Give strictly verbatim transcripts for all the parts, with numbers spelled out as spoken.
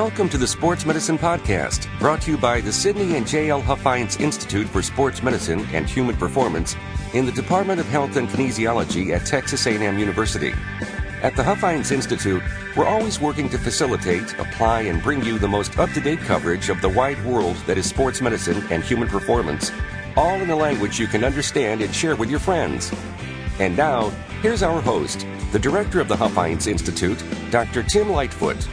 Welcome to the Sports Medicine Podcast, brought to you by the Sidney and J L Huffines Institute for Sports Medicine and Human Performance in the Department of Health and Kinesiology at Texas A and M University. At the Huffines Institute, we're always working to facilitate, apply, and bring you the most up-to-date coverage of the wide world that is sports medicine and human performance, all in a language you can understand and share with your friends. And now, here's our host, the director of the Huffines Institute, Doctor Tim Lightfoot.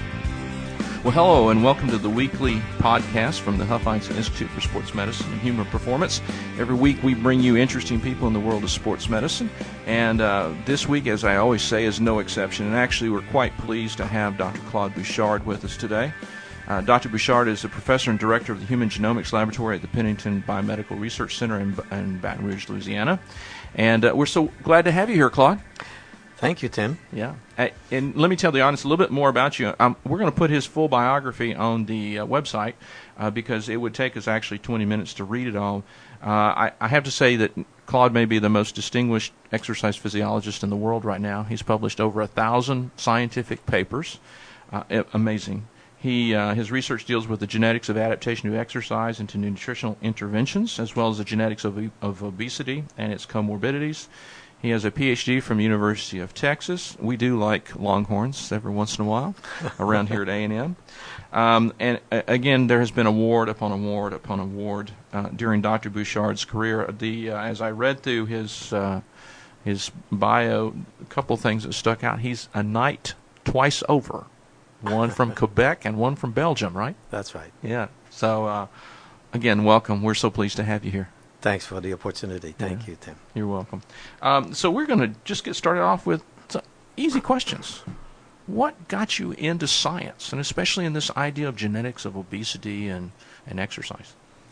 Well, hello, and welcome to the weekly podcast from the Huffines Institute for Sports Medicine and Human Performance. Every week we bring you interesting people in the world of sports medicine, and uh, this week, as I always say, is no exception. And actually, we're quite pleased to have Doctor Claude Bouchard with us today. Uh, Doctor Bouchard is a professor and director of the Human Genomics Laboratory at the Pennington Biomedical Research Center in, in Baton Rouge, Louisiana. And uh, we're so glad to have you here, Claude. Thank you, Tim. Yeah. Uh, and let me tell the audience a little bit more about you. Um, we're going to put his full biography on the uh, website uh, because it would take us actually twenty minutes to read it all. Uh, I, I have to say that Claude may be the most distinguished exercise physiologist in the world right now. He's published over a thousand scientific papers. Uh, amazing. He uh, his research deals with the genetics of adaptation to exercise and to nutritional interventions, as well as the genetics of, of obesity and its comorbidities. He has a P H D from the University of Texas. We do like Longhorns every once in a while around here at A and M. Um, and uh, again, there has been award upon award upon award uh, during Doctor Bouchard's career. The uh, as I read through his uh, his bio, a couple things that stuck out. He's a knight twice over, one from Quebec and one from Belgium, right? That's right. Yeah. So uh, again, welcome. We're so pleased to have you here. Thanks for the opportunity. Thank yeah. you, Tim. You're welcome. Um, so we're going to just get started off with some easy questions. What got you into science, and especially in this idea of genetics of obesity and, and exercise?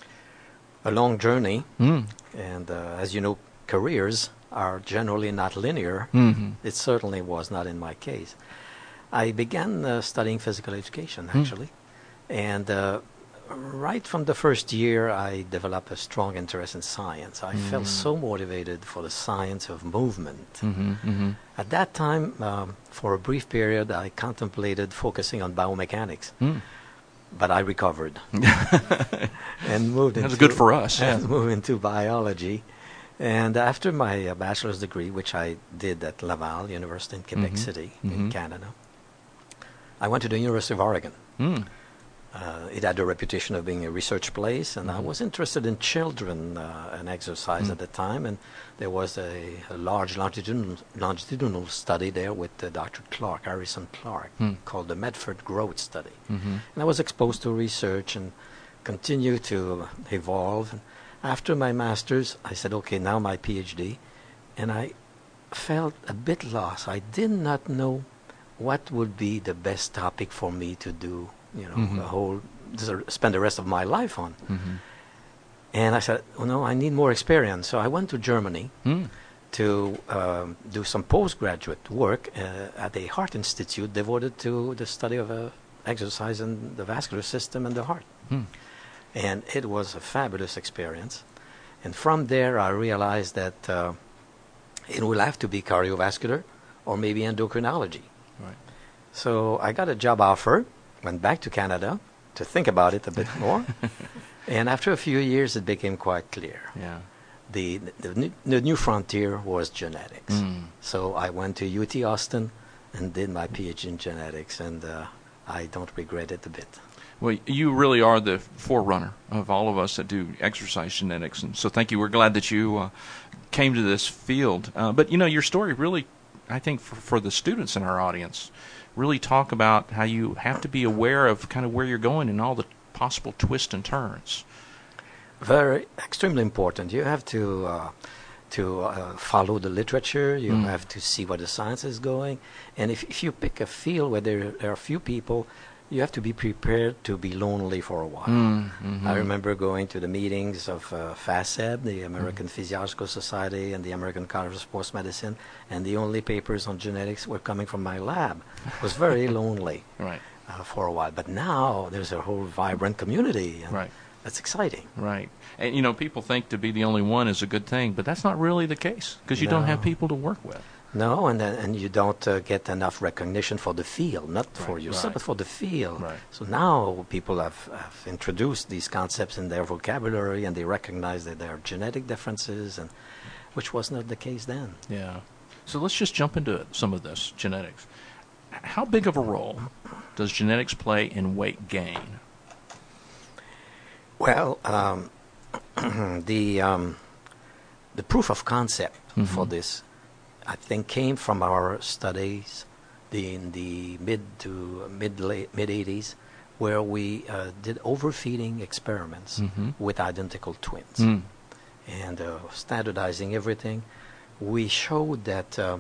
A long journey, mm. and uh, as you know, careers are generally not linear. Mm-hmm. It certainly was not in my case. I began uh, studying physical education, actually, mm. and uh, right from the first year, I developed a strong interest in science. I mm-hmm. felt so motivated for the science of movement. Mm-hmm, mm-hmm. At that time, um, for a brief period, I contemplated focusing on biomechanics, mm. but I recovered and moved into. That's good for us. And yeah. moved into biology. And after my uh, bachelor's degree, which I did at Laval University in Quebec mm-hmm. City mm-hmm. in Canada, I went to the University of Oregon. Mm. Uh, it had a reputation of being a research place, and mm-hmm. I was interested in children uh, and exercise mm-hmm. at the time, and there was a, a large longitudinal, longitudinal study there with uh, Doctor Clark, Harrison Clark, mm. called the Medford Growth Study. Mm-hmm. And I was exposed to research and continued to evolve. And after my master's, I said, okay, now my P H D, and I felt a bit lost. I did not know what would be the best topic for me to do. You know, mm-hmm. the whole spend the rest of my life on. Mm-hmm. And I said, oh, no, I need more experience. So I went to Germany mm. to um, do some postgraduate work uh, at a heart institute devoted to the study of uh, exercise and the vascular system and the heart. Mm. And it was a fabulous experience. And from there, I realized that uh, it will have to be cardiovascular or maybe endocrinology. Right. So I got a job offer. Went back to Canada to think about it a bit more, and after a few years, it became quite clear. Yeah, the the, the, new, the new frontier was genetics. Mm. So I went to U T Austin and did my P H D in genetics, and uh, I don't regret it a bit. Well, you really are the forerunner of all of us that do exercise genetics, and so thank you. We're glad that you uh, came to this field. Uh, but you know, your story really, I think, for, for the students in our audience, really talk about how you have to be aware of kind of where you're going and all the possible twists and turns. Very, extremely important. You have to uh, to uh, follow the literature. You mm. have to see where the science is going. And if, if you pick a field where there, there are few people, you have to be prepared to be lonely for a while. Mm, mm-hmm. I remember going to the meetings of uh, FASEB, the American mm. Physiological Society, and the American College of Sports Medicine, and the only papers on genetics were coming from my lab. It was very lonely right. uh, for a while. But now there's a whole vibrant community. And right. that's exciting. Right. And, you know, people think to be the only one is a good thing, but that's not really the case because you no. don't have people to work with. No, and then, and you don't uh, get enough recognition for the field, not Right, for yourself, right. but for the field. Right. So now people have, have introduced these concepts in their vocabulary, and they recognize that there are genetic differences, and which was not the case then. Yeah. So let's just jump into it, some of this genetics. How big of a role does genetics play in weight gain? Well, um, the um, the proof of concept Mhm. for this, I think, came from our studies the, in the mid to mid late mid eighties, where we uh, did overfeeding experiments Mhm. with identical twins, Mm. and uh, standardizing everything. We showed that uh,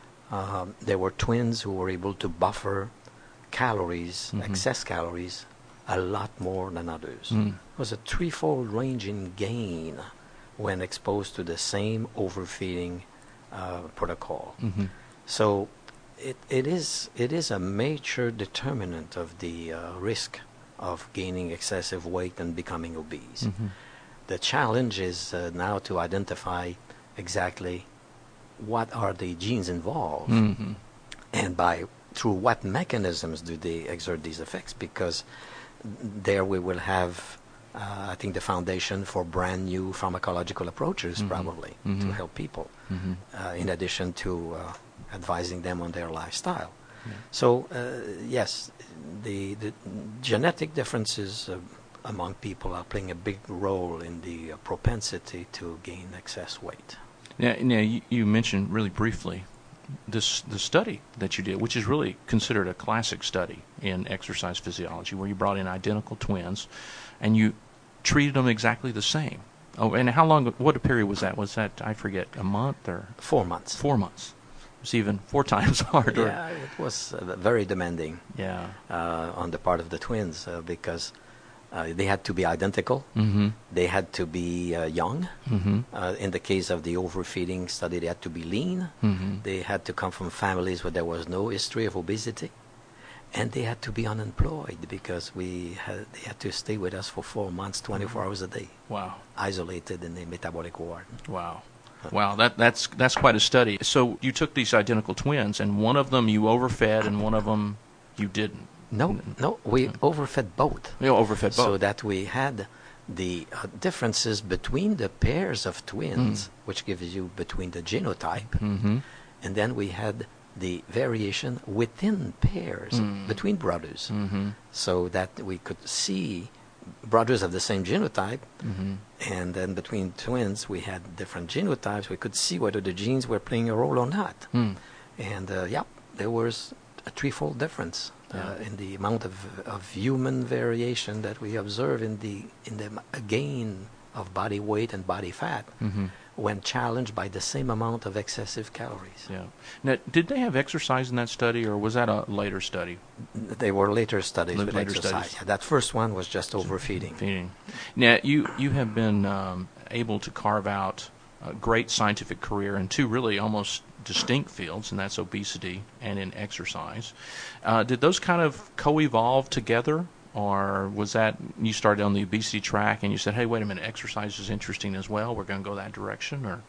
um, there were twins who were able to buffer calories, Mhm. excess calories, a lot more than others. Mm. It was a threefold range in gain when exposed to the same overfeeding uh, protocol. Mhm. So it, it is it is a major determinant of the uh, risk of gaining excessive weight and becoming obese. Mhm. The challenge is uh, now to identify exactly what are the genes involved, Mhm. and by through what mechanisms do they exert these effects, because there we will have uh, I think the foundation for brand new pharmacological approaches, Mhm. probably, Mhm. to help people, Mhm. uh, in addition to uh, advising them on their lifestyle. Yeah. So uh, yes, the, the genetic differences uh, among people are playing a big role in the uh, propensity to gain excess weight. Now, now you, you mentioned really briefly this the study that you did, which is really considered a classic study in exercise physiology, where you brought in identical twins, and you treated them exactly the same. Oh, and how long? What a period was that? Was that, I forget, a month or Four months. four months? It's even four times harder. Yeah, it was uh, very demanding Yeah. uh, on the part of the twins uh, because uh, they had to be identical. Mm-hmm. They had to be uh, young. Mm-hmm. Uh, in the case of the overfeeding study, they had to be lean. Mm-hmm. They had to come from families where there was no history of obesity. And they had to be unemployed because we had, they had to stay with us for four months, twenty-four Mm-hmm. hours a day, Wow. isolated in the metabolic ward. Wow. Wow, that that's that's quite a study. So you took these identical twins, and one of them you overfed, and one of them you didn't. No, no, we overfed both. You overfed both. So that we had the uh, differences between the pairs of twins, which gives you between the genotype, Mm-hmm. and then we had the variation within pairs, Mm. between brothers, Mm-hmm. so that we could see brothers of the same genotype, Mm-hmm. and then between twins we had different genotypes. We could see whether the genes were playing a role or not. Mm. And uh, yeah, there was a threefold difference uh, Yeah. in the amount of, of human variation that we observe in the in the m- gain of body weight and body fat Mm-hmm. when challenged by the same amount of excessive calories. Yeah. Now, did they have exercise in that study, or was that a later study? They were later studies La- with later exercise. studies. Yeah, that first one was just overfeeding. Feeding. Now, you you have been um, able to carve out a great scientific career in two really almost distinct fields, and that's obesity and in exercise. Uh, did those kind of co-evolve together, or was that you started on the obesity track and you said, hey, wait a minute, exercise is interesting as well, we're going to go that direction? Or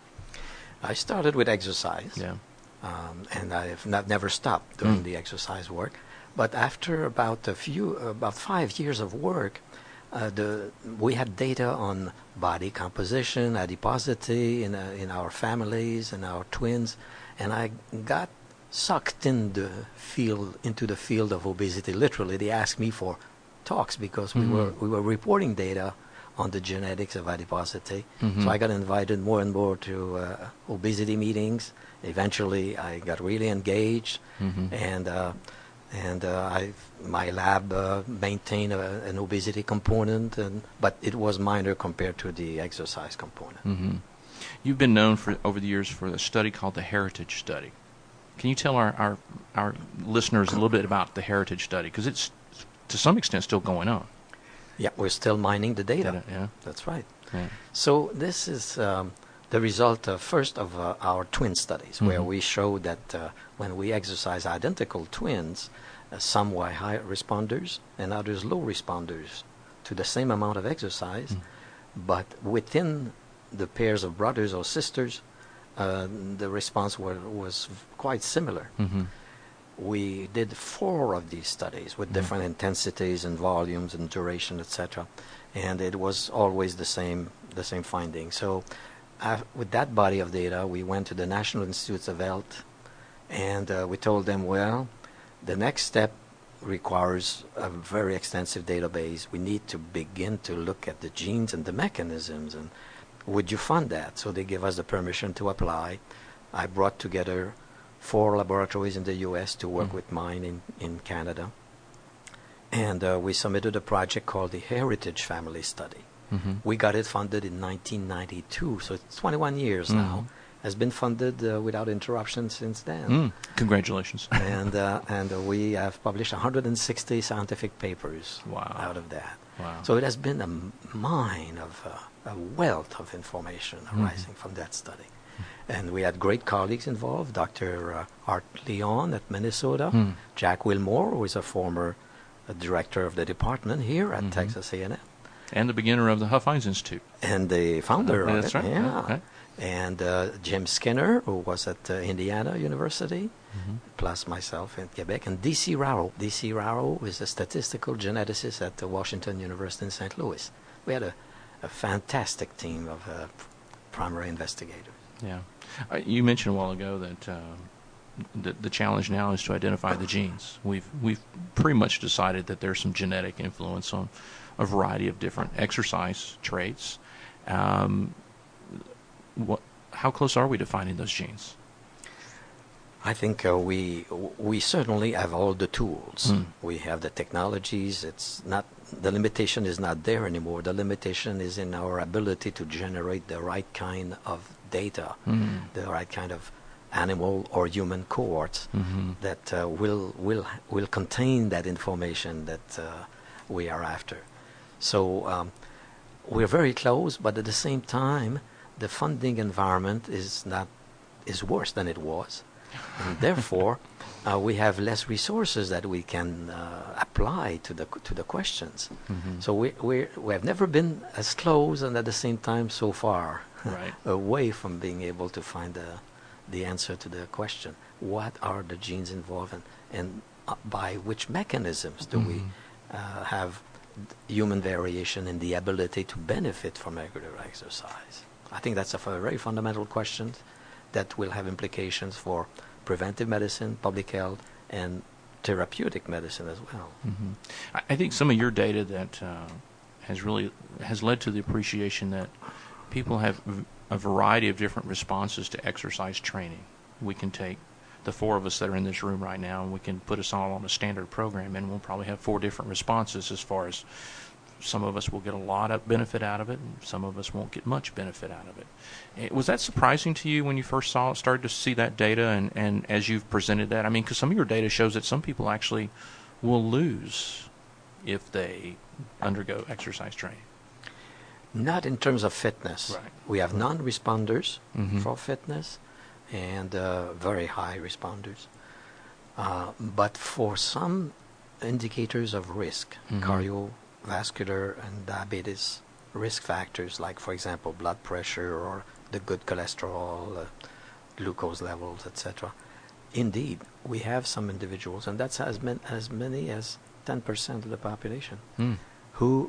I started with exercise, yeah. um, and I've not, never stopped doing Mm. the exercise work. But after about a few, about five years of work, uh, the we had data on body composition, adiposity in uh, in our families and our twins, and I got sucked in the field into the field of obesity. Literally, they asked me for talks because we Mhm. were we were reporting data on the genetics of adiposity. Mhm. So I got invited more and more to uh, obesity meetings. Eventually, I got really engaged, Mhm. and uh, and uh, I my lab uh, maintained a, an obesity component, and but it was minor compared to the exercise component. Mm-hmm. You've been known for over the years for a study called the Heritage Study. Can you tell our, our, our listeners a little bit about the Heritage Study? Because it's, to some extent, still going on. Yeah, we're still mining the data. Data, yeah. That's right. Yeah. So this is um, the result, uh, first, of uh, our twin studies, where Mhm. we showed that uh, when we exercise identical twins, uh, some were high responders and others low responders to the same amount of exercise, Mm. but within the pairs of brothers or sisters, uh, the response were, was quite similar. Mm-hmm. We did four of these studies with Mm-hmm. different intensities and volumes and duration, et cetera, and it was always the same the same finding. So, uh, with that body of data, we went to the National Institutes of Health, and uh, we told them, well, the next step requires a very extensive database. We need to begin to look at the genes and the mechanisms, and would you fund that? So they gave us the permission to apply. I brought together four laboratories in the U S to work Mm-hmm. with mine in, in Canada. And uh, we submitted a project called the Heritage Family Study. Mm-hmm. We got it funded in nineteen ninety-two, so it's twenty-one years Mm-hmm. now. Has been funded uh, without interruption since then. Mm. Congratulations. and uh, and uh, we have published one hundred sixty scientific papers Wow. out of that. Wow. So it has been a m- mine of uh, a wealth of information Mm-hmm. arising from that study. And we had great colleagues involved, Doctor Uh, Art Leon at Minnesota, Mm. Jack Wilmore, who is a former uh, director of the department here at Mhm. Texas A and M, And the beginner of the Huff Hines Institute. and the founder Uh, of that's it. right. Yeah. Okay. And uh, Jim Skinner, who was at uh, Indiana University, Mhm. plus myself in Quebec, and D C Raro. D C Raro is a statistical geneticist at the Washington University in Saint Louis. We had a, a fantastic team of uh, primary investigators. Yeah. Uh, you mentioned a while ago that uh, the, the challenge now is to identify the genes. We've we've pretty much decided that there's some genetic influence on a variety of different exercise traits. Um, what, how close are we to finding those genes? I think uh, we we certainly have all the tools. Mm. We have the technologies. It's not the limitation is not there anymore. The limitation is in our ability to generate the right kind of data, Mm. the right kind of animal or human cohorts Mm-hmm. that uh, will will will contain that information that uh, we are after. So um, we're very close, but at the same time, the funding environment is not is worse than it was, and therefore uh, we have less resources that we can uh, apply to the to the questions. Mm-hmm. So we we we have never been as close and at the same time so far Right. away from being able to find the the answer to the question: what are the genes involved, and, and uh, by which mechanisms do we Mhm. uh, have d- human variation in the ability to benefit from regular exercise? I think that's a f- very fundamental question that will have implications for preventive medicine, public health, and therapeutic medicine as well. Mm-hmm. I, I think some of your data that uh, has really has led to the appreciation that people have v- a variety of different responses to exercise training. We can take the four of us that are in this room right now, and we can put us all on a standard program, and we'll probably have four different responses. As far as some of us will get a lot of benefit out of it, and some of us won't get much benefit out of it. Eh, Was that surprising to you when you first saw started to see that data, and, and as you've presented that? I mean, because some of your data shows that some people actually will lose if they undergo exercise training. Not in terms of fitness. Right. We have non-responders Mhm. for fitness and uh, very high responders. Uh, but for some indicators of risk, Mhm. cardiovascular and diabetes risk factors, like, for example, blood pressure or the good cholesterol, uh, glucose levels, et cetera. Indeed, we have some individuals, and that's as, man- as many as ten percent of the population, Mm. who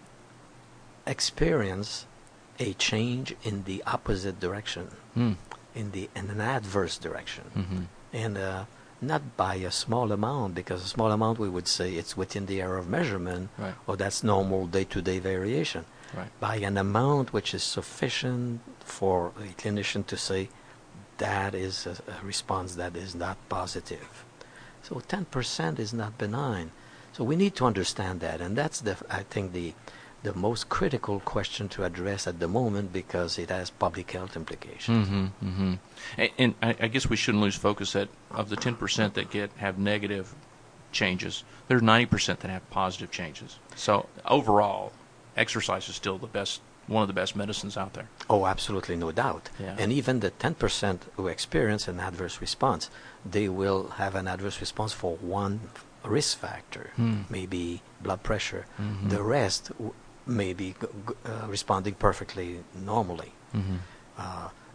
experience a change in the opposite direction, Mm. in the in an adverse direction, Mm-hmm. and uh, not by a small amount, because a small amount we would say it's within the error of measurement, Right. or that's normal day-to-day variation. Right. By an amount which is sufficient for a clinician to say that is a, a response that is not positive. So ten percent is not benign. So we need to understand that, and that's the I think the the most critical question to address at the moment, because it has public health implications. Mm-hmm. Mm-hmm. And, and I, I guess we shouldn't lose focus that of the ten percent that get have negative changes, there's ninety percent that have positive changes. So overall, exercise is still the best, one of the best medicines out there. Oh, absolutely, no doubt. Yeah. And even the ten percent who experience an adverse response, they will have an adverse response for one risk factor, Hmm. maybe blood pressure. Mhm. The rest w- may be g- g- uh, responding perfectly normally. Mm-hmm. Uh,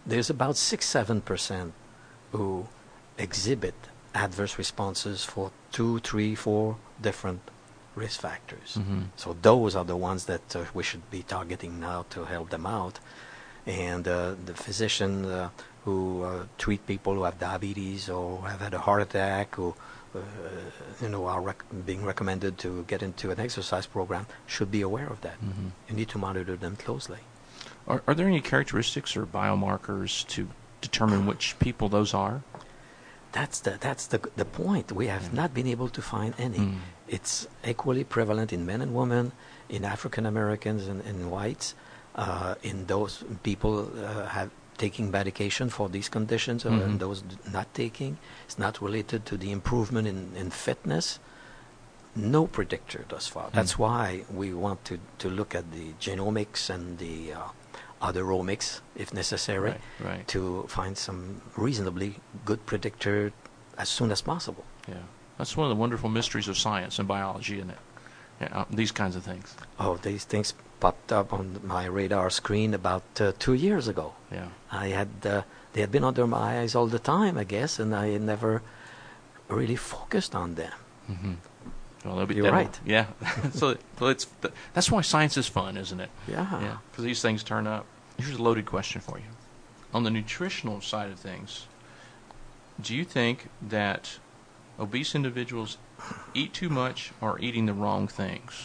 there's about six, seven percent who exhibit adverse responses for two, three, four different risk factors. Mm-hmm. So those are the ones that uh, we should be targeting now to help them out. And uh, the physician uh, who uh, treat people who have diabetes or have had a heart attack, or uh, you know, are rec- being recommended to get into an exercise program, should be aware of that. Mm-hmm. You need to monitor them closely. Are, are there any characteristics or biomarkers to determine which people those are? That's the that's the the point. We have Yeah. not been able to find any. Mm. It's equally prevalent in men and women, in African Americans and in whites, uh, in those people uh, have taking medication for these conditions, or Mhm. in those d- not taking. It's not related to the improvement in, in fitness. No predictor thus far. Mm. That's why we want to, to look at the genomics and the uh, other omics, if necessary, Right, right. to find some reasonably good predictor as soon as possible. Yeah. That's one of the wonderful mysteries of science and biology, isn't it? Yeah, uh, these kinds of things. Oh, these things popped up on my radar screen about uh, two years ago. Yeah. I had uh, they had been under my eyes all the time, I guess, and I had never really focused on them. Mm-hmm. Well, they'll be, You're they'll- right. Yeah. so, so it's that's why science is fun, isn't it? Yeah. Yeah. Because these things turn up. Here's a loaded question for you. On the nutritional side of things, do you think that obese individuals eat too much or are eating the wrong things?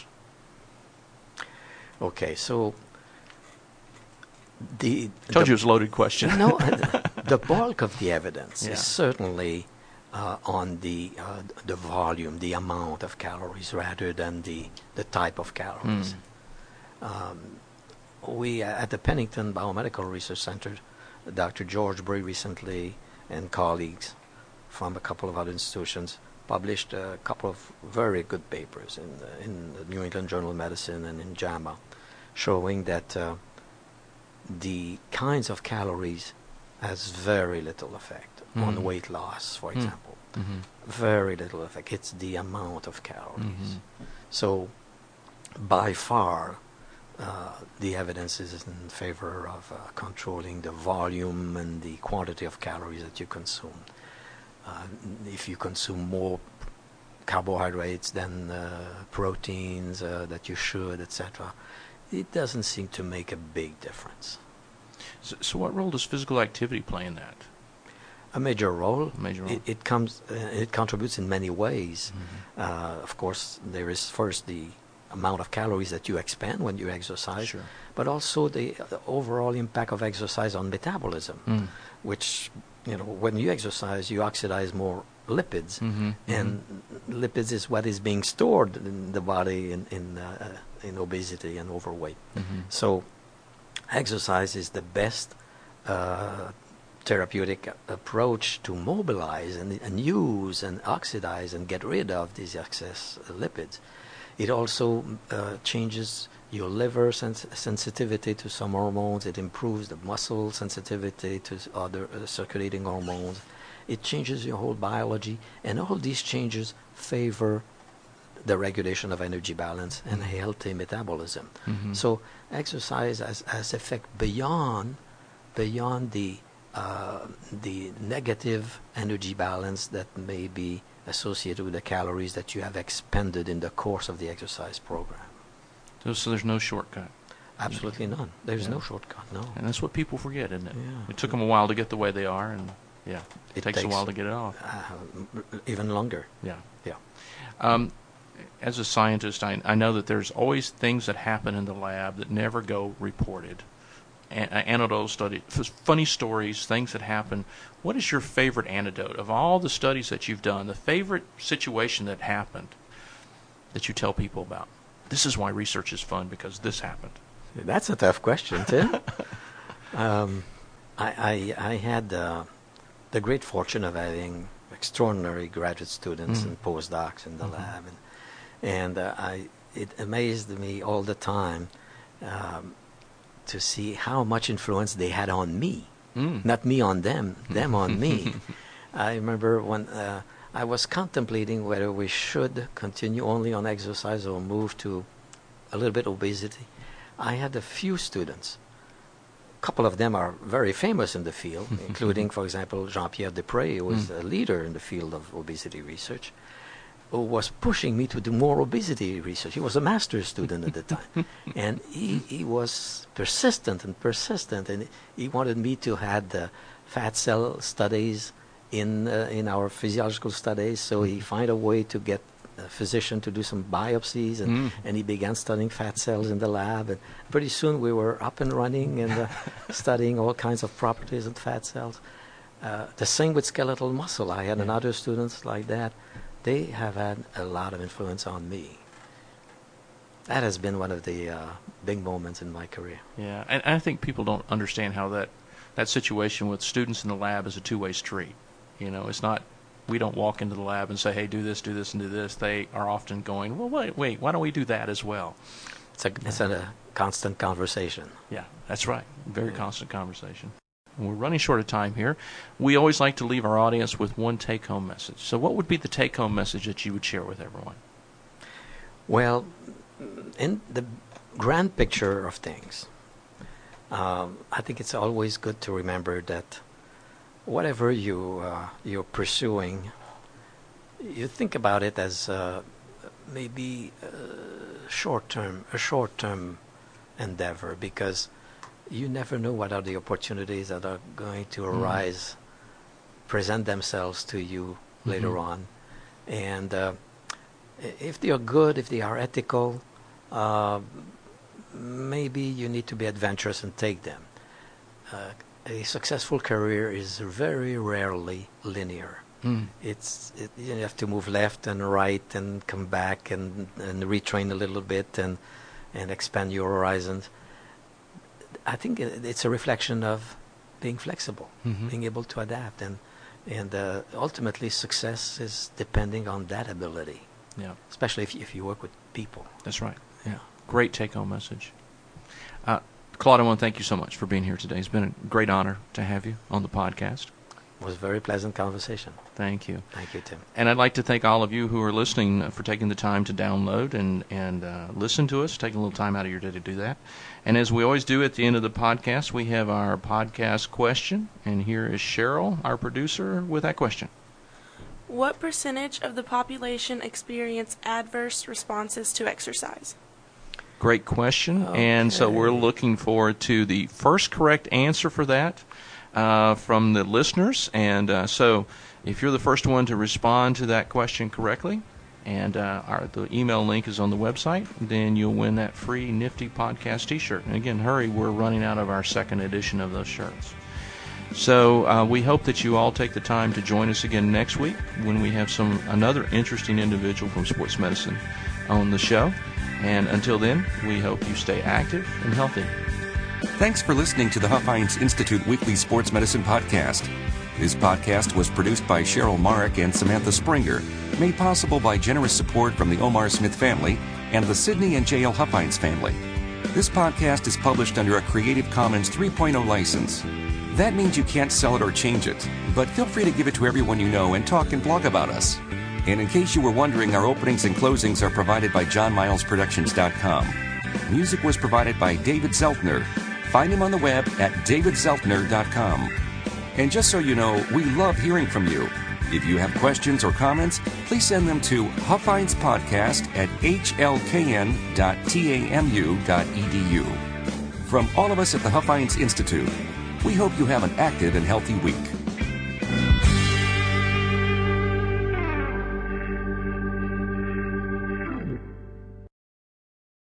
Okay, so the Told the, you it was a loaded question. no, uh, the bulk of the evidence Yeah. is certainly uh, on the uh, the volume, the amount of calories, rather than the the type of calories. Mm. Um, we uh, at the Pennington Biomedical Research Center, Doctor George Bray recently and colleagues from a couple of other institutions published a couple of very good papers in the, in the New England Journal of Medicine and in JAMA, showing that uh, the kinds of calories has very little effect on Mm. weight loss, for Mm. example. Mm-hmm. Very little effect. It's the amount of calories. Mhm. So, by far, uh, the evidence is in favor of uh, controlling the volume and the quantity of calories that you consume. Uh, if you consume more carbohydrates than uh, proteins uh, that you should, et cetera, it doesn't seem to make a big difference. So, so what role does physical activity play in that? A major role. A major role. It, it comes. Uh, it contributes in many ways. Mhm. Uh, of course, there is first the amount of calories that you expend when you exercise, Sure. but also the, the overall impact of exercise on metabolism, Mm. which, you know, when you exercise, you oxidize more lipids, Mhm, and lipids is what is being stored in the body in in, uh, in obesity and overweight. Mhm. So, exercise is the best uh, therapeutic approach to mobilize and, and use and oxidize and get rid of these excess lipids. It also uh, changes your liver sens- sensitivity to some hormones. It improves the muscle sensitivity to s- other uh, circulating hormones. It changes your whole biology, and all these changes favor the regulation of energy balance and healthy metabolism. Mhm. So exercise has, has effect beyond beyond the uh, the negative energy balance that may be associated with the calories that you have expended in the course of the exercise program. So, so there's no shortcut. Absolutely none. There's Yeah. no shortcut, no. And that's what people forget, isn't it? Yeah. It took them a while to get the way they are, and yeah, it, It takes, a takes- while to get it off. Uh, even longer. Yeah. Yeah. Um, as a scientist, I, I know that there's always things that happen in the lab that never go reported. An- uh, anecdotal study, f- funny stories, things that happen. What is your favorite anecdote of all the studies that you've done? The favorite situation that happened that you tell people about? This is why research is fun, because this happened. That's a tough question, Tim. um, I, I, I had uh, the great fortune of having extraordinary graduate students Mhm. and postdocs in the Mhm. lab, and, and uh, I, it amazed me all the time um, to see how much influence they had on me. Mm. Not me on them, them on me. I remember when uh, I was contemplating whether we should continue only on exercise or move to a little bit obesity. I had a few students couple of them are very famous in the field, including, for example, Jean-Pierre Desprez, who was mm. a leader in the field of obesity research, who was pushing me to do more obesity research. He was a master's student at the time. And he, he was persistent and persistent, and he wanted me to have the fat cell studies in uh, in our physiological studies, so he found a way to get a physician to do some biopsies, and, mm. and he began studying fat cells in the lab, and pretty soon we were up and running and uh, studying all kinds of properties of fat cells. Uh, the same with skeletal muscle. I had yeah. another students like that. They have had a lot of influence on me. That has been one of the uh, big moments in my career. Yeah, and I think people don't understand how that, that situation with students in the lab is a two-way street. You know, it's not, we don't walk into the lab and say, hey, do this, do this, and do this. They are often going, well, wait, wait, why don't we do that as well? It's a, it's a, a constant conversation. Yeah, that's right. Very yeah. constant conversation. We're running short of time here. We always like to leave our audience with one take-home message. So what would be the take-home message that you would share with everyone? Well, in the grand picture of things, um, I think it's always good to remember that whatever you, uh, you're pursuing, you think about it as uh, maybe uh, short-term, a short-term endeavor, because you never know what are the opportunities that are going to arise, mm. present themselves to you mm-hmm. later on. And uh, if they are good, if they are ethical, uh, maybe you need to be adventurous and take them. Uh, a successful career is very rarely linear. Mm. It's it, you have to move left and right and come back and, and retrain a little bit and, and expand your horizons. I think it's a reflection of being flexible, mm-hmm. being able to adapt, and and uh, ultimately success is depending on that ability. Yeah, especially if you, if you work with people. That's right. Yeah, great take-home message. Uh, Claude, I want to thank you so much for being here today. It's been a great honor to have you on the podcast. It was a very pleasant conversation. Thank you. Thank you, Tim. And I'd like to thank all of you who are listening uh, for taking the time to download and, and uh, listen to us, taking a little time out of your day to do that. And as we always do at the end of the podcast, we have our podcast question. And here is Cheryl, our producer, with that question. What percentage of the population experience adverse responses to exercise? Great question. Okay. And so we're looking forward to the first correct answer for that. Uh, from the listeners, and uh, so if you're the first one to respond to that question correctly, and uh, our, the email link is on the website, then you'll win that free nifty podcast t-shirt. And again, hurry, we're running out of our second edition of those shirts. So uh, we hope that you all take the time to join us again next week when we have some another interesting individual from sports medicine on the show. And until then, we hope you stay active and healthy. Thanks for listening to the Huff Hines Institute Weekly Sports Medicine Podcast. This podcast was produced by Cheryl Marek and Samantha Springer, made possible by generous support from the Omar Smith family and the Sidney and J L Huff Hines family. This podcast is published under a Creative Commons three point oh license. That means you can't sell it or change it, but feel free to give it to everyone you know and talk and blog about us. And in case you were wondering, our openings and closings are provided by John Miles Productions dot com. Music was provided by David Zeltner. Find him on the web at david zeltner dot com. And just so you know, we love hearing from you. If you have questions or comments, please send them to huffhinespodcast at h l k n dot tamu dot e d u. From all of us at the Huff Hines Institute, we hope you have an active and healthy week.